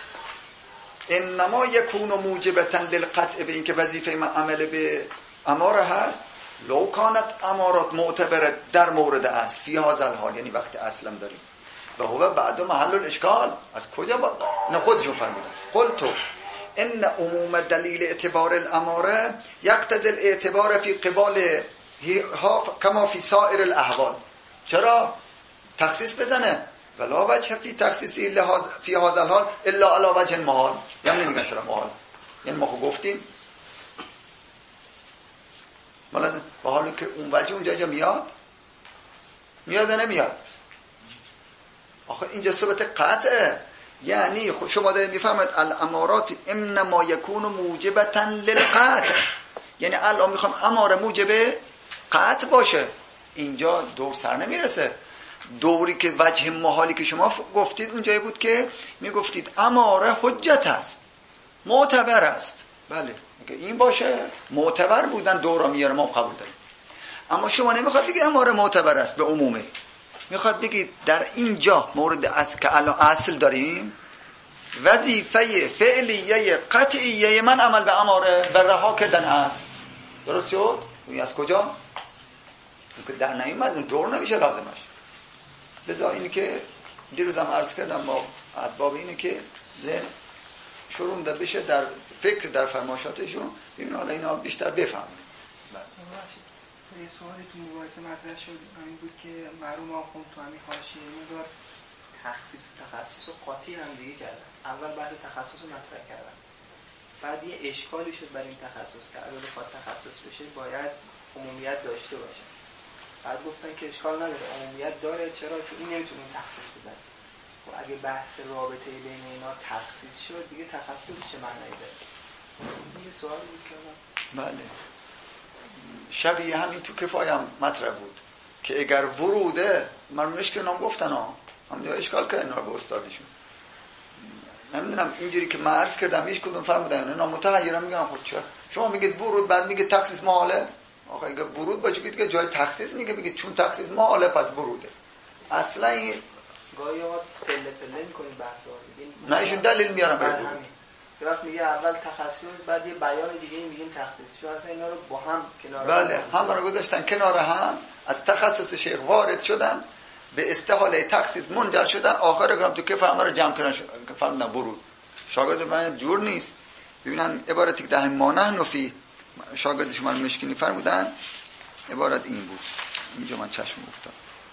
A: انما یکونو موجبتا للقطع، به این که وظیفه من عمل به اماره هست، لو کانت امارات معتبره در مورد اصل فی هذا الحال، یعنی وقت اصلم داریم. و هو بعد محل الاشکال، از کجا با نه خودشون فرمودن قلتو ان عموم دلیل اعتبار الاماره یقتضی الاعتبار فی قبال کما فی سائر الاحوال. چرا تخصیص بزنه ولا وجه فی تخصیصی فی هذا الحال الا علی وجه محال، یعنی نمیگن چرا محال، یعنی ما خب گفتیم مالا با حالی که اون وجه اونجا جا میاد میاد نمیاد. آخه اینجا ثبت قطعه، یعنی شما دارید میفهمید الامارات انما یکون موجبتا للقطع، یعنی الان میخوام اماره موجب قطع باشه. اینجا دور سر نمیرسه. دوری که وجه محالی که شما گفتید اونجایی بود که میگفتید اماره حجت است، معتبر است. بله که این باشه معتبر بودن دورا میاره، ما قبول داریم. اما شما نمیخواد بگید اماره معتبر است به عمومه، میخواد بگید در اینجا مورد از که الان اصل داریم وظیفه فعلیه قطعیه من عمل به اماره به رها کردن است. درست شد؟ این از کجا؟ این که در نیومد اون دور نمیشه لازمش. لذا اینی که دیروز هم عرض کردم ما از باب اینه که شروع بشه در فکر در فرمایشاتشون، ببین حالا اینا بیشتر بفهمیم.
E: یه سوالی تو مباحثه مطرح شد، همین بود که مرحوم آخوند تو همین حاشیه مقدار تخصیص تخصص و قاطی هم دیگه کردن. اول بعد تخصص رو مطرح کردن، بعد یه اشکالی شد برای این تخصص که اگه بخواد تخصص بشه باید عمومیت داشته باشه. بعد گفتن که اشکال نداره عمومیت داره، چرا؟ چون این نمیتونه تخصیص بده. و اگه بحث رابطه بین اینا تخصیص شد دیگه تخصص چه معنی داره؟ این سوالی بود که
A: بله شبیه همین تو کفایه هم مطرح بود که اگر وروده من مشکل نام گفتن ها هم دیگه اشکال کردن ها به استادشون. نمیدونم اینجوری که من عرض کردم هیچ کدوم فرمودن اینا متحیرم میگن خود چرا شما میگید ورود بعد میگید تخصیص محاله. آخه اگه ورود باشه که جای تخصیص میگه بگید چون تخصیص محاله پس وروده. اصلا این
E: گاهی ها پله پله میکنید بحثا
A: نه ایشون دلیل میارم برای
E: وقت میگه اول تخصص بعد یه بیان دیگه میگیم تخصیص. شما اصلا اینا رو با هم کنار
A: بله هم رو گذاشتن کنار هم، از تخصص شیخ وارد شدن به استحاله تخصیص منجر شدن، آخر گرام تو که فهمه رو جمع کردن فهمدن ورود. شاگرد من جور نیست. ببینن عبارتی که ده مانه نفی شاگرد شما مشکینی فرمودن عبارت این بود، اینجا من چشم افتاد.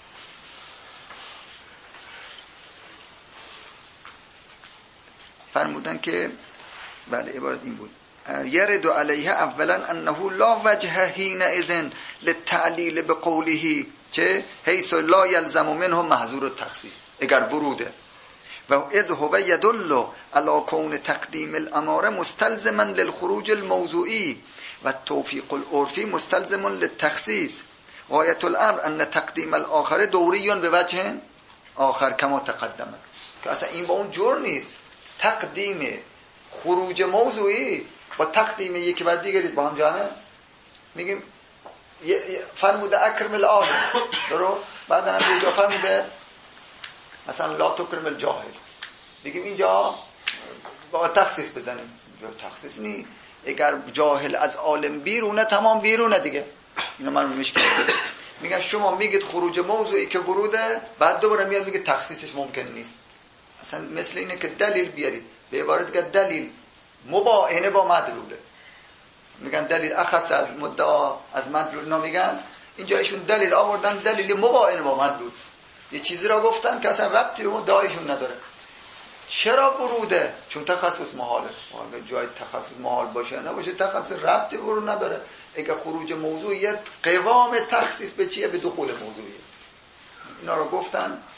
A: فرمودن که بله عبارت این بود یرد علیه اولا انه لا وجه حین اذن للتعلیل بقوله چه حیث لا یلزم منه محظور التخصیص اگر وروده و اذ هو یدل علی کون تقدیم الاماره مستلزما للخروج الموضوعی و التوفیق العرفی مستلزم للتخصیص. غایت الامر ان تقدیم الاخر دوری به وجه آخر کما تقدمه، که اصلا این با اون جور نیست. تقدیم خروج موضوعی با تقدیم یکی بر دیگری با هم جانه میگیم فرموده اکرم العالم درست، بعد هم اینجا فرموده مثلا لا تکرم الجاهل، میگیم اینجا با تخصیص بزنیم. اینجا تخصیص نی، اگر جاهل از عالم بیرونه تمام بیرونه دیگه. اینا من میشکنم میگن شما میگید خروج موضوعی که وروده، بعد دوباره میاد میگه تخصیصش ممکن نیست. اصلا مثل اینه که دلیل بیارید به عبارت دیگه دلیل مباینه با مدلوله، میگن دلیل اخص از مدعا از مدلول نمیگن، اینجا ایشون دلیل آوردن دلیل مباینه با مدلول، یه چیزی را گفتن که اصلا ربطی به مدعایشون نداره. چرا وروده؟ چون تخصص محاله. اگه جای تخصص محال باشه نباشه تخصص ربطی به ورود نداره. اگه خروج موضوعیت قوام تخصیص به چیه؟ به دخول موضوعیه. اینا رو گفتن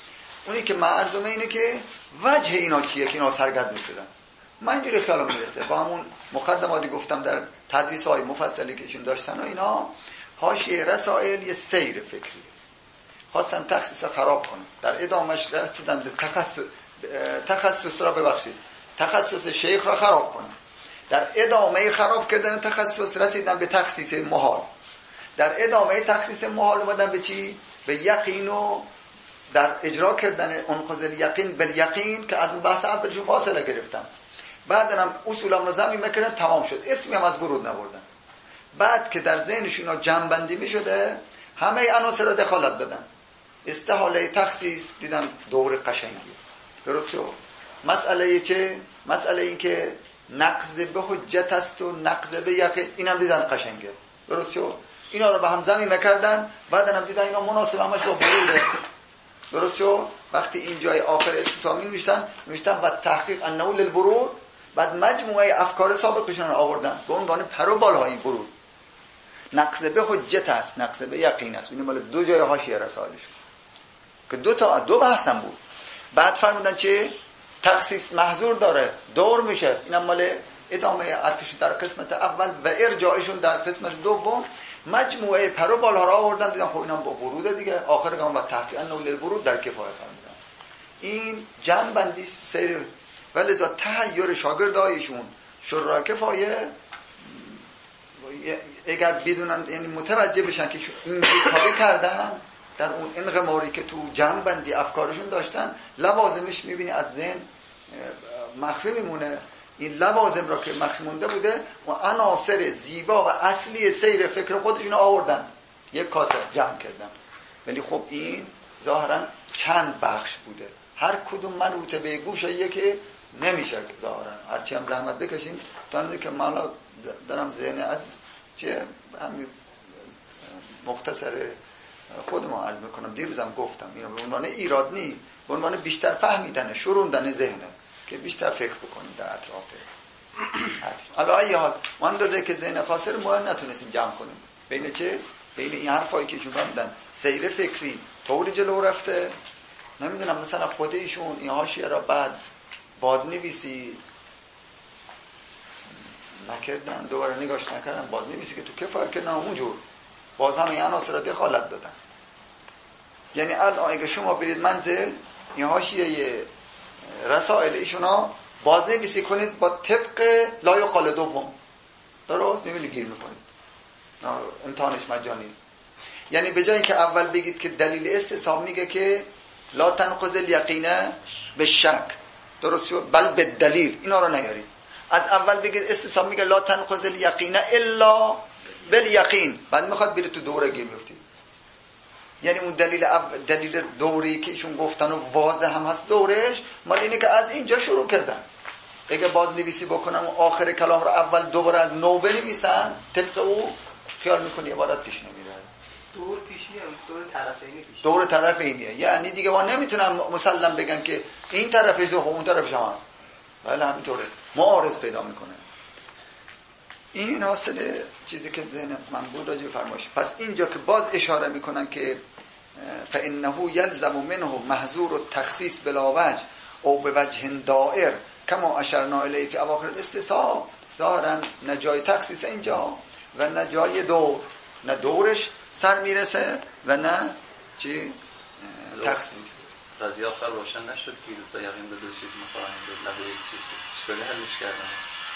A: اونی که معرضمه اینه که وجه اینا چیه که اینا سرگرد شدن. من اینجوری خیالم میرسه با همون مقدماتی گفتم در تدریس های مفصلی که ایشون داشتن و اینا، حاشیه رسائل یه سیر فکری خواستن تخصیص خراب کنن، در ادامهش رسیدن به تخصص تخصص را ببخشید تخصص شیخ را خراب کنن، در ادامه خراب کردن تخصص رسیدن به تخصیص محال، در ادامه تخصیص محال اومدن به چی؟ به یقین و در اجرا کردن انقاذ الیقین بالیقین که از اون بحث اولشون فاصله گرفتن. بعد هم اصولم رو زمین میکردن، تمام شد، اسمی هم از ورود نبردن. بعد که در ذهنشون جمع‌بندی میشده همه عناصر رو دخالت دادن. استحاله تخصیص دیدن دور قشنگی. درست شد؟ مسئله چه؟ مسئله این که نقض به حجت است و نقض به یقین، اینم دیدن قشنگه. درست شد؟ اینا رو به هم زمین میکردن، بعد هم دیدن اینا مناسب همش با وروده. درست شد؟ وقتی این جای آخر استثامی میشتن میشتن و تحقیق انه للورود، بعد مجموعه افکار سابقشون رو آوردن به عنوان پر و بالهای ورود. نقض به حجت است، نقض به یقین است. این مال دو جای حاشیه رسالش که دو تا دو بحثم بود. بعد فرمودن چه؟ تخصیص محظور داره، دور میشه. اینم مال ادامه حرفشون در قسمت اول و ارجاعشون در قسمت دوم. مجموعه پر و بالها رو آوردن، دیدن خب اینا با ورود دیگه، آخر کام با تحقیق انه للورود در کفایه فرمودن. این جمع بندی سیر و لذا تحیر شاگردایشون شورای کفایه اگر بدونن، یعنی متوجه بشن که این کاری کردن در اون انغماری که تو جمع بندی افکارشون داشتن، لوازمش میبینی از ذهن مخفی میمونه. این لوازم را که مخفی مونده بوده و عناصر زیبا و اصلی سیر فکر خودشون آوردن یک کاسه جمع کردن. ولی خب این ظاهرا چند بخش بوده، هر کدوم منوطه به گوشه که نمیشه ظاهرا. هرچی هم زحمت بکشیم تا اینکه که من دارم ذهن از چه همین مختصر خودم عرض میکنم. دیروزم گفتم اینو به عنوان ایراد نی، به عنوان بیشتر فهمیدن، شروندن ذهنه که بیشتر فکر بکنیم در اطراف. حالا ای حال ما اندازه که ذهن خاصر ما نتونستیم جمع کنیم بین چه؟ بین این حرفایی که ایشون فرمودن سیر فکری طور جلو رفته. نمیدونم مثلا خود ایشون این حاشیه را بعد بازنویسی نکردن، دوباره نگاش نکردن، بازنویسی که تو کفایت کردن اونجور باز هم این عناصر را دخالت دادن. یعنی الان اگه شما برید منزل این حاشیه رسائل ایشونا بازنویسی کنید با طبق لا یقال دوم، درست نمیلی گیر میکنید، امتحانش مجانی. یعنی به جای که اول بگید که دلیل استصحاب میگه که لا تنقض الیقین به شک، درست شد، بل به دلیل، اینا رو نیارید. از اول بگید استصحاب میگه لا تنقض الیقین الا بالیقین، بعد میخواد بره تو دوره گیر میفتید. یعنی اون دلیل دلیل دوری که ایشون گفتن و واضح هم هست دورش، مال اینه که از اینجا شروع کردن. اگه باز نویسی بکنم و آخر کلام رو اول دوباره از نو بنویسن، طبق او خیال میکنی عبارت پیش نمیره.
E: دور پیشی هم دور طرفینی پیش.
A: دور طرفینیه، یعنی دیگه ما نمیتونن مسلم بگن که این طرفش و اون طرفش هم هست. ولی همینطوره معارض پیدا میکنه. این حاصل چیزی که ذهن من بود راجع فرمایش. پس اینجا که باز اشاره میکنن که فانه یلزم منه محظور التخصیص بلا وجه او به وجه دائر کما اشرنا الیه فی اواخر الاستثناء. ظاهرا نه جای تخصیص اینجا و نه جای دور، نه دورش سر میرسه و نه چی تخصیص.
C: قضیه آخر روشن نشد که دو تا یقین به دو چیز مفاهیم بود، نه به یک چیز. چطوری حلش کردن؟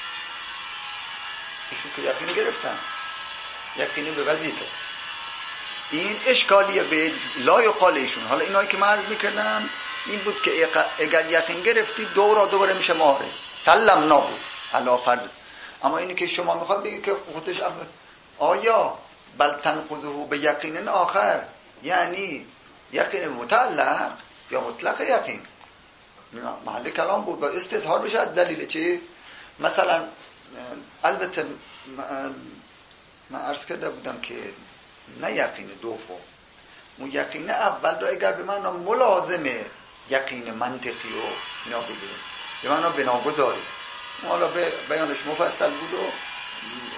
A: ایشون که یقین گرفتن، یقینی به وظیفه. این اشکالیه به لا یقال ایشون. حالا اینایی که من عرض میکردم این بود که اگر یقین گرفتی دورا دوباره میشه معارض، سلم نبود علا فرد. اما اینی که شما میخواد بگید که خودش آیا بل تنقضه به یقین آخر، یعنی یقین متعلق یا مطلق یقین، محل کلام بود و استظهار بشه از دلیل چی؟ مثلا البته من عرض کرده بودم که نه یقین دوم، اون یقین اول را اگر به معنی ملازمه یقین منطقی و اینا بگیریم، به معنی بناگذاری، حالا به بیانش مفصل بود و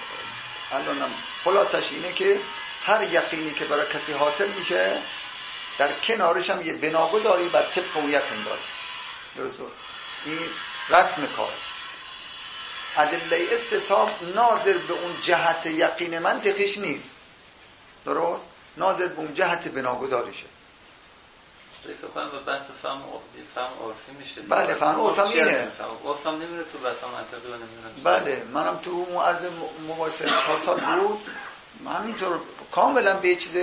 A: الانم خلاصش اینه که هر یقینی که برای کسی حاصل میشه در کنارش هم یه بناگذاری بر طبق اون یقین داره. درسته؟ این رسم کار. ادله استصحاب ناظر به اون جهت یقین منطقیش نیست. درست؟ ناظر به اون جهت بناگذاریشه.
C: فکر کنم به بحث فهم فهم عرفی میشه.
A: بله فهم عرفم اینه.
C: عرفم نمیره تو بحث منطقی و نمیدونم.
A: بله منم تو اون عرض مباحثه سال بود همینطور کاملا به چیز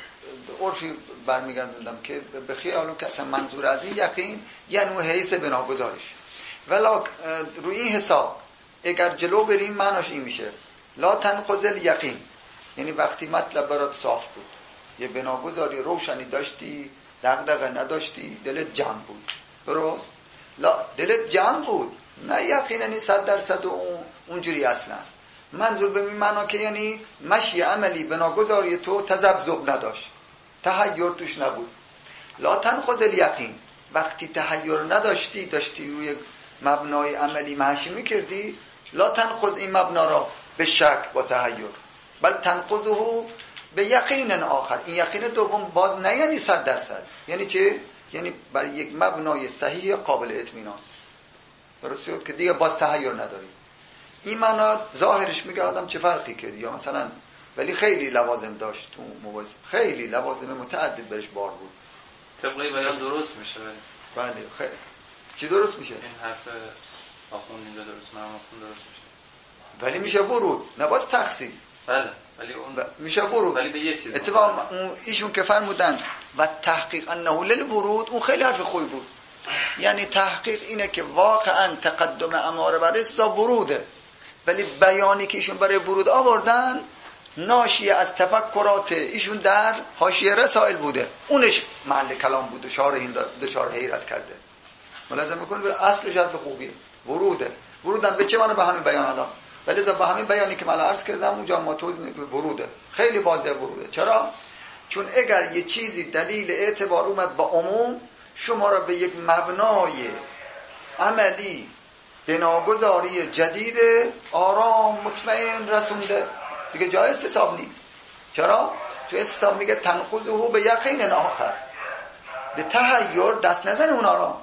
A: عرفی برمیگردوندم که به خیالم که اصلا منظور از این یقین یعنی حیث بناگذاریش. ولی روی این حساب اگر جلو بریم معناش این میشه لا تنقض الیقین، یعنی وقتی مطلب برات صاف بود، یه بناگذاری روشنی داشتی، دغدغه نداشتی، دلت جمع بود. درست؟ لا دلت جمع بود، نه یقینا صد درصد اونجوری اصلا. منظور به این معنا که یعنی مشی عملی بناگذاری تو تذبذب نداشت، تحیر توش نبود. لا تنقض الیقین، وقتی تحیر نداشتی، داشتی روی مبنای عملی مشی میکردی، لا تنقض این مبنا را به شک با تحیر، بل تنقضه به یقین آخر. این یقین دوم باز نه یعنی صد درصد، یعنی چه؟ یعنی برای یک مبنای صحیح قابل اطمینان. درسته که دیگه باز تحیر نداری. این معنا ظاهرش میگه آدم چه فرقی کرد یا مثلا، ولی خیلی لوازم داشت تو موازم، خیلی لوازم متعدد برش بار بود.
C: طبقی بیان درست میشه.
A: بله خیلی. چی درست میشه؟
C: این حرف آخون اینجا درست، من آخون درست میشه.
A: ولی میشه ورود، نه باز تخصیص.
C: بله ولی اون
A: ب... میشه ورود.
C: ولی به یه چیز.
A: اتفاقا ایشون که فرمودن و تحقیق انه للورود، اون خیلی حرف خوبی بود. یعنی تحقیق اینه که واقعا تقدم اماره بر استا وروده، ولی بیانی که ایشون برای ورود آوردن ناشی از تفکرات ایشون در حاشیه رسائل بوده، اونش محل کلام بوده. شارح این دچار حیرت کرده. ملاحظه میکنه به اصل حرف خوبیه، وروده. ورودم به چه معنی؟ به همین بیان الان. ولی ذا به همین بیانی که من عرض کردم اونجا ما توضیح وروده، خیلی واضح وروده. چرا؟ چون اگر یه چیزی دلیل اعتبار اومد با عموم، شما را به یک مبنای عملی بناگذاری جدید آرام مطمئن رسونده، دیگه جای استصحاب نیست. چرا؟ چون استصحاب میگه تنقضه به یقین آخر، به تحیر دست نزن اون آرام.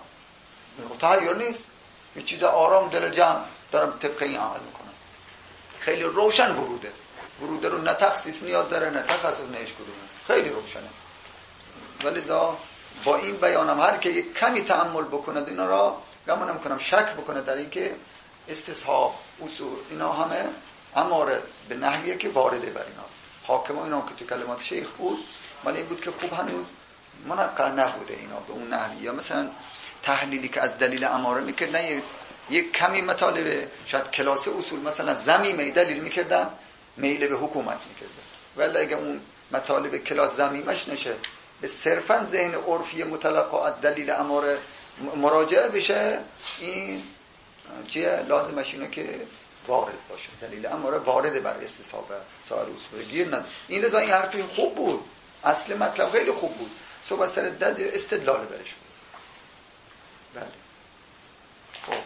A: تحیر نیست، یه چیز آرام دل جمع دارم طبق این عمل میکنم. خیلی روشن وروده. وروده رو نه تخصیص نیاز داره نه تخصص نه اش کدومه، خیلی روشنه. ولی دا با این بیانم هر که یک کمی تأمل بکنه اینا را گمان میکنم شک بکنه در این که استصحاب اصول اینا همه اماره به نحویه که وارده بر ایناست. حاکم اینا که تو کلمات شیخ بود ولی این بود که خوب هنوز منقل نبوده اینا به اون نحوی، یا مثلا تحلیلی که از دلیل اماره میکرد نه یک کمی مطالبه شاید کلاس اصول مثلا زمیمه دلیل میکردن میل به حکومت میکرده، ولی اگه اون مطالب کلاس زمیمش نشه به صرفا ذهن عرفی متلقا از دلیل اماره مراجعه بشه، این چیه؟ لازمش اینه که وارد باشه. دلیل اماره وارد بر استصحاب سایر اصول گیر ند. این لذا این حرفی خوب بود، اصل مطلب خیلی خوب بود، صحبت سر دد استدلال برش بود. بله خب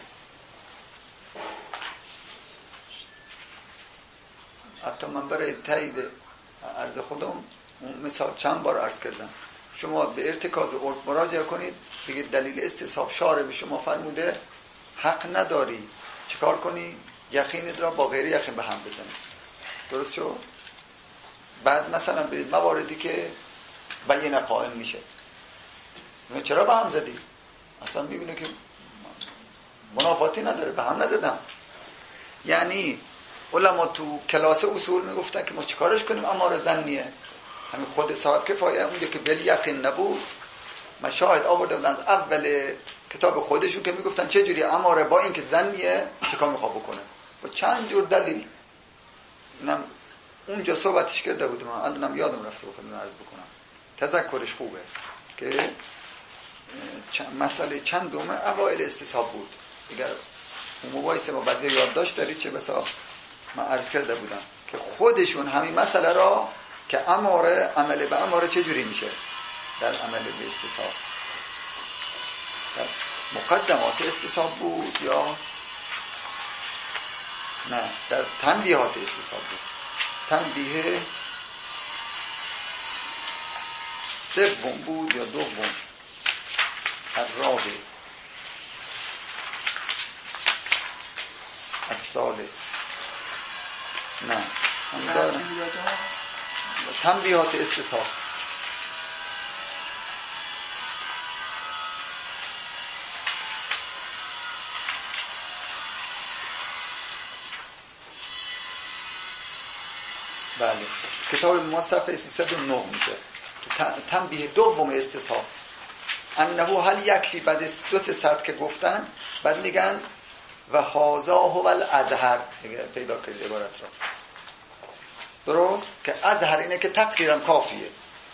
A: حتی من برای تایید عرض خودم مثال چند بار عرض کردم، شما به ارتکاز عرف مراجعه کنید، بگید دلیل استصحاب شارع به شما فرموده حق نداری چیکار کنی؟ یقینت را با غیر یقین به هم بزنید. درست شد؟ بعد مثلا برید مواردی که بیان قائم میشه، چرا به هم زدی؟ اصلا میبینه که منافاتی نداره، به هم نزدم. یعنی علما تو کلاس اصول میگفتن که ما چیکارش کنیم؟ اماره ظنیه، همین خود صاحب کفایه اونجا که بل یقین نبود. من شاهد آورده بودن از اول کتاب خودشون که میگفتن چه جوری اماره با این که ظنیه چیکار میخواد بکنه با چند جور دلیل. اینم اونجا صحبتش کرده بودم، الانم یادم رفته بخوام عرض بکنم، تذکرش خوبه که مسئله چند دومه اوائل استصحاب بود. اگر اون مباحثه ما بعضی یادداشت دارید چه بسا من عرض کرده بودم که خودشون همین مسئله را که اماره عمل به اماره چه جوری میشه در عمل به استصحاب، در مقدمات استصحاب بود یا نه در تنبیهات استصحاب بود. تنبیه سوم بود یا دوم الرابع الثالث نه تنبیهات استصحاب. بله کتاب ما صفحه سیصد و نه میشه تنبیه دوم استصحاب انه هل یکفی بعد دو سه ساعت که گفتن بعد میگن و هذا هو الازهر پیدا کنید عبارت را درست که ازهر اینه که تقدیرم کافیه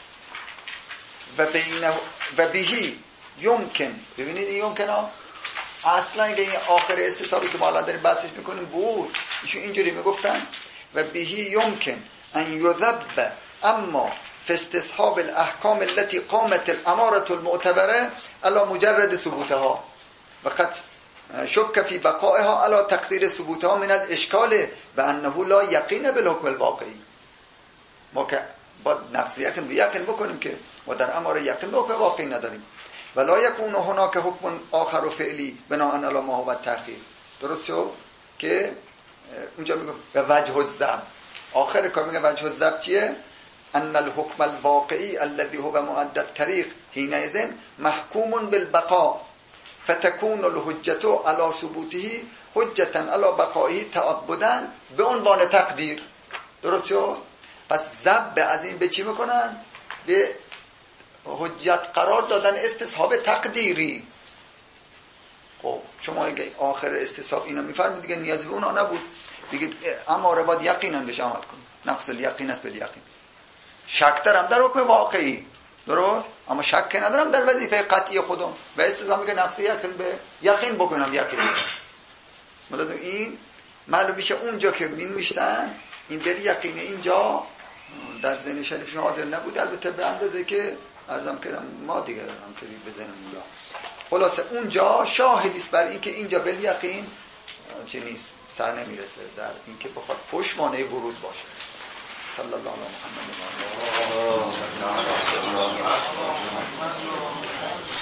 A: و بینه و بهی یمکن ببینید این یمکن ها اصلا اگه این آخر استصحابی که ما الان داریم بحثش میکنیم بود ایشون اینجوری میگفتن و بهی یمکن ان یذب اما فی استصحاب الاحکام التي قامت الاماره المعتبره على مجرد ثبوتها وقد شک فی بقائها على تقدیر ثبوتها من الاشکال و انه لا یقین بالحکم الواقعی. ما که با نقص یقین به یقین بکنیم که ما در اماره یقین به حکم واقعی نداریم ولا یکون هناک حکم آخر و فعلی بناء علی ما هو التأخیر. درست شد که اونجا میگه به وجه الذب آخر کار میگه وجه الذب چیه؟ ان الحکم الواقعی الذي هو معد الطریق حینئذ محکوم بالبقاء فتكون الحجة على ثبوته حجة على بقائه تعبدا به عنوان تقدیر. درست شد؟ پس ذب از این به چی میکنن؟ به حجت قرار دادن استصحاب تقدیری. خب شما اگه آخر استصحاب اینا میفرمید دیگه نیازی به اونا نبود دیگه، اماره باید یقینا بهش عمل کنید. نقص الیقین است بالیقین. شک دارم در حکم واقعی درست، اما شک ندارم در وظیفه قطعی خودم و استصحاب میگه نقص یقین به یقین بکنم یقین. ملازم این معلوم میشه اونجا که مین میشتن این بر یقین اینجا در ذهن شریفشون حاضر نبود، البته به اندازه که عرضم کردم ما دیگه همطوری بزنم اونجا. خلاصه اونجا شاهدی است بر این که اینجا بر یقین چه نیست، سر نمیرسه در این که بخواد پشتوانه ورود باشه. صلی الله علی محمد و آله.